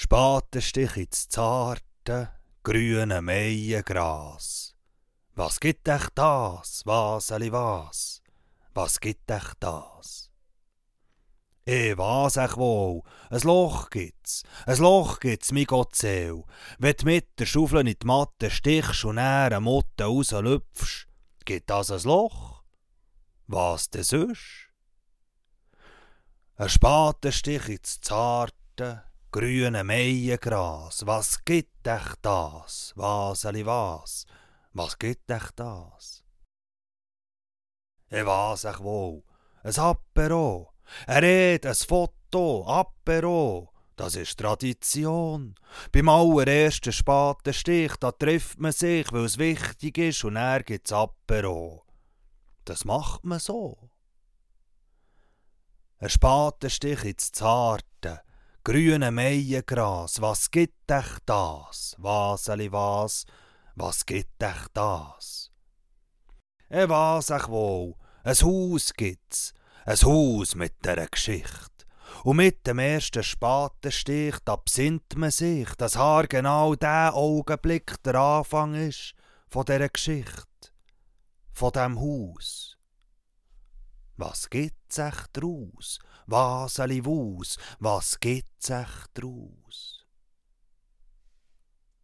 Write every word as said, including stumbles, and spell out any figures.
Spatenstich ins zarte, grüne Meijengras. Was gibt euch das, Waseli, was? Was gibt euch das? Eh, was euch wohl, ein Loch gibt's, ein Loch gibt's, mi Gottseel. Wenn du mit der Schaufel in die Matte stichst und näher eine Motte rauslüpfst, gibt das ein Loch? Was denn sonst? Ein Spatenstich ins zarte, grüne Meijengras. Was gibt euch das, Waseli, was? Was gibt euch das? Eh, was euch wohl, ein Apero, eine Rede, ein Foto, Apero, das ist Tradition. Beim allerersten Spatenstich, da trifft man sich, weil es wichtig ist, und dann gibt's Apero. Das macht man so. Ein Spatenstich ins zarte, grüne Meijengras. Was gibt euch das, Waseli, was? Was gibt euch das? Eh, was euch wohl, ein Haus gibt's, ein Haus mit dieser Geschichte. Und mit dem ersten Spatenstich, da besinnt man sich, dass haargenau der Augenblick der Anfang ist von dieser Geschichte, von dem Haus. Was gibt's euch draus, Waseli, Wus? Was gibt's euch draus?